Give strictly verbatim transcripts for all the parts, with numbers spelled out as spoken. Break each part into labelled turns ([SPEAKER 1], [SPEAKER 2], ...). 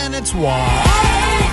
[SPEAKER 1] and it's why.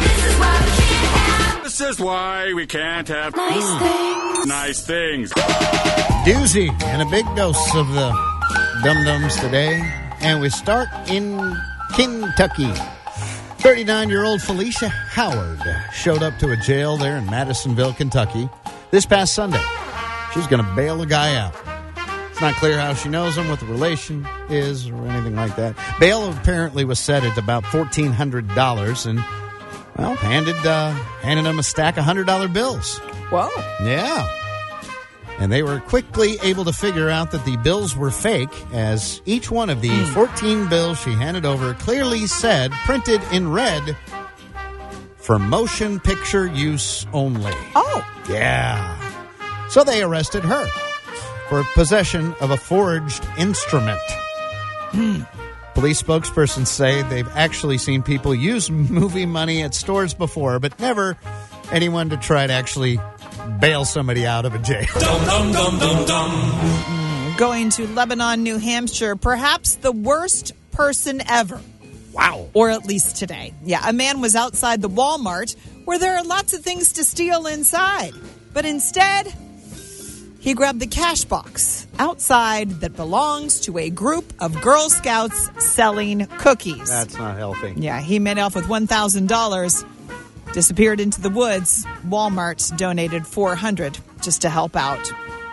[SPEAKER 2] This is why we can't have
[SPEAKER 3] Nice
[SPEAKER 2] mm,
[SPEAKER 3] things.
[SPEAKER 2] nice things.
[SPEAKER 1] Doozy and a big dose of the dum-dums today. And we start in Kentucky. thirty-nine-year-old Felicia Howard showed up to a jail there in Madisonville, Kentucky this past Sunday. She's going to bail a guy out. It's not clear how she knows him, what the relation is, or anything like that. Bail apparently was set at about fourteen hundred dollars and, well, handed, uh, handed him a stack of one hundred dollar bills.
[SPEAKER 4] Whoa.
[SPEAKER 1] Yeah. And they were quickly able to figure out that the bills were fake, as each one of the mm. fourteen bills she handed over clearly said, printed in red, for motion picture use only.
[SPEAKER 4] Oh.
[SPEAKER 1] Yeah. So they arrested her for possession of a forged instrument. Mm. Police spokespersons say they've actually seen people use movie money at stores before, but never anyone to try to actually bail somebody out of a jail.
[SPEAKER 5] Dum, dum, dum, dum, dum.
[SPEAKER 4] Going to Lebanon, New Hampshire, perhaps the worst person ever.
[SPEAKER 1] Wow.
[SPEAKER 4] Or at least today. Yeah, a man was outside the Walmart where there are lots of things to steal inside. But instead, he grabbed the cash box outside that belongs to a group of Girl Scouts selling cookies.
[SPEAKER 1] That's not healthy.
[SPEAKER 4] Yeah, he made off with one thousand dollars. Disappeared into the woods. Walmart donated four hundred dollars just to help out.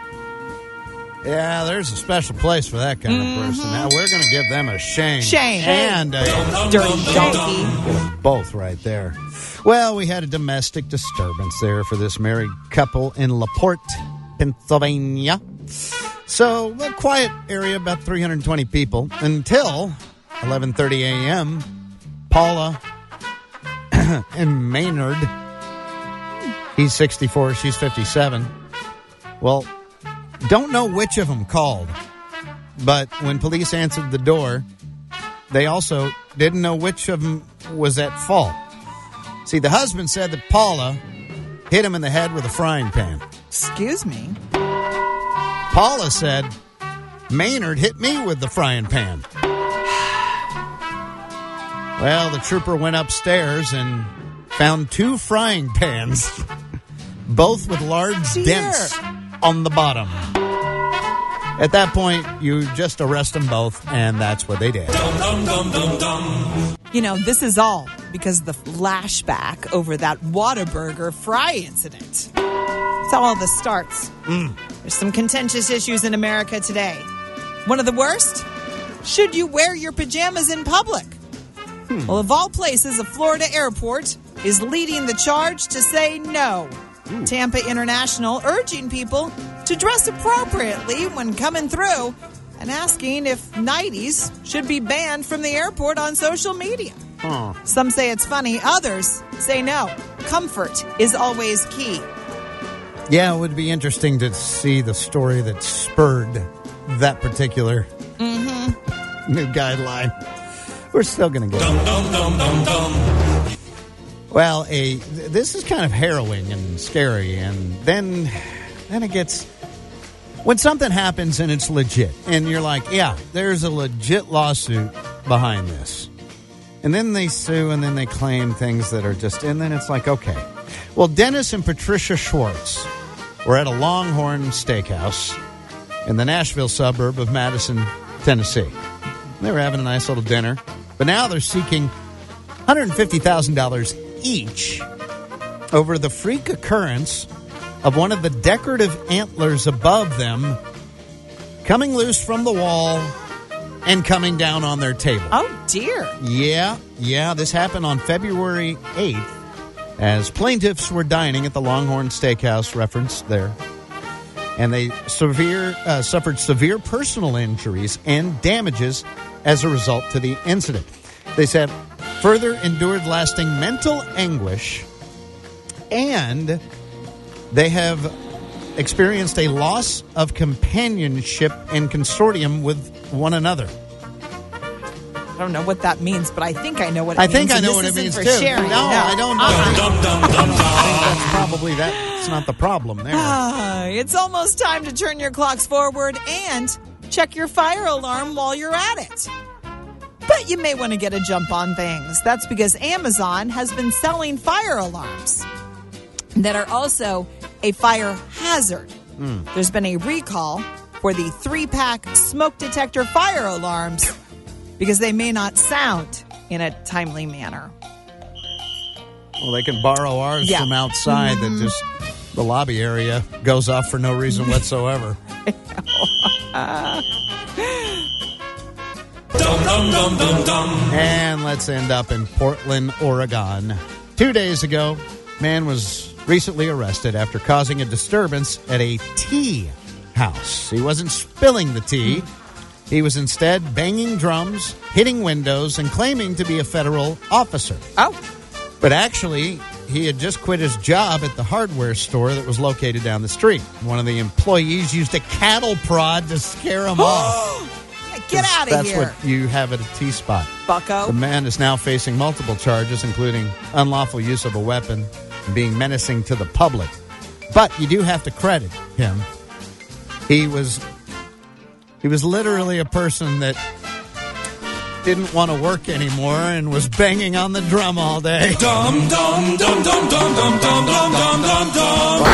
[SPEAKER 1] Yeah, there's a special place for that kind mm-hmm. of person. Now we're going to give them a shame.
[SPEAKER 4] Shame.
[SPEAKER 1] And a
[SPEAKER 4] dirty donkey.
[SPEAKER 1] Both right there. Well, we had a domestic disturbance there for this married couple in LaPorte, Pennsylvania. So, a quiet area, about three hundred twenty people, until eleven thirty a.m., Paula and Maynard, he's sixty-four, she's fifty-seven. Well, don't know which of them called, but when police answered the door, they also didn't know which of them was at fault. See, the husband said that Paula hit him in the head with a frying pan.
[SPEAKER 4] Excuse me?
[SPEAKER 1] Paula said, Maynard hit me with the frying pan. Well, the trooper went upstairs and found two frying pans, both with large
[SPEAKER 4] Dear.
[SPEAKER 1] dents on the bottom. At that point, you just arrest them both, and that's what they did.
[SPEAKER 5] Dum, dum, dum, dum, dum.
[SPEAKER 4] You know, this is all because of the flashback over that Whataburger fry incident. That's how all this starts.
[SPEAKER 1] Mm.
[SPEAKER 4] There's some contentious issues in America today. One of the worst? Should you wear your pajamas in public? Hmm. Well, of all places, a Florida airport is leading the charge to say no. Ooh. Tampa International urging people to dress appropriately when coming through and asking if nighties should be banned from the airport on social media.
[SPEAKER 1] Huh.
[SPEAKER 4] Some say it's funny. Others say no. Comfort is always key.
[SPEAKER 1] Yeah, it would be interesting to see the story that spurred that particular
[SPEAKER 4] mm-hmm.
[SPEAKER 1] new guideline. We're still going to get
[SPEAKER 5] dum, dum, dum, dum, dum.
[SPEAKER 1] Well, a this is kind of harrowing and scary, and then then it gets when something happens and it's legit, and you're like, yeah, there's a legit lawsuit behind this, and then they sue, and then they claim things that are just, and then it's like, okay, well, Dennis and Patricia Schwartz were at a Longhorn Steakhouse in the Nashville suburb of Madison, Tennessee. They were having a nice little dinner, but now they're seeking one hundred fifty thousand dollars each over the freak occurrence of one of the decorative antlers above them coming loose from the wall and coming down on their table.
[SPEAKER 4] Oh, dear.
[SPEAKER 1] Yeah, yeah. This happened on February eighth as plaintiffs were dining at the Longhorn Steakhouse referenced there. And they severe uh, suffered severe personal injuries and damages as a result to the incident. They said further endured lasting mental anguish, and they have experienced a loss of companionship and consortium with one another.
[SPEAKER 4] I don't know what that means, but I think I know what it
[SPEAKER 1] I
[SPEAKER 4] means.
[SPEAKER 1] think I know
[SPEAKER 4] this
[SPEAKER 1] what it
[SPEAKER 4] isn't
[SPEAKER 1] means
[SPEAKER 4] for
[SPEAKER 1] too.
[SPEAKER 4] Sharing.
[SPEAKER 1] No,
[SPEAKER 4] no,
[SPEAKER 1] I don't know.
[SPEAKER 4] Uh-uh.
[SPEAKER 5] Dum, dum, dum, dum.
[SPEAKER 1] I think that's probably that's not the problem there.
[SPEAKER 4] Ah, it's almost time to turn your clocks forward and check your fire alarm while you're at it. But you may want to get a jump on things. That's because Amazon has been selling fire alarms that are also a fire hazard. Mm. There's been a recall for the three-pack smoke detector fire alarms because they may not sound in a timely manner.
[SPEAKER 1] Well, they can borrow ours
[SPEAKER 4] yeah.
[SPEAKER 1] from outside mm-hmm. that just the lobby area goes off for no reason whatsoever.
[SPEAKER 5] Dum, dum, dum, dum, dum.
[SPEAKER 1] And let's end up in Portland, Oregon. Two days ago, man was recently arrested after causing a disturbance at a tea house. He wasn't spilling the tea. He was instead banging drums, hitting windows, and claiming to be a federal officer.
[SPEAKER 4] Oh.
[SPEAKER 1] But actually, he had just quit his job at the hardware store that was located down the street. One of the employees used a cattle prod to scare him off.
[SPEAKER 4] Get out of
[SPEAKER 1] That's
[SPEAKER 4] here.
[SPEAKER 1] That's what you have at a tea spot.
[SPEAKER 4] Bucko.
[SPEAKER 1] The man is now facing multiple charges, including unlawful use of a weapon and being menacing to the public. But you do have to credit him. He was he was literally a person that didn't want to work anymore and was banging on the drum all day.
[SPEAKER 5] Dum dum dum dum dum dum dum dum dum dum dum.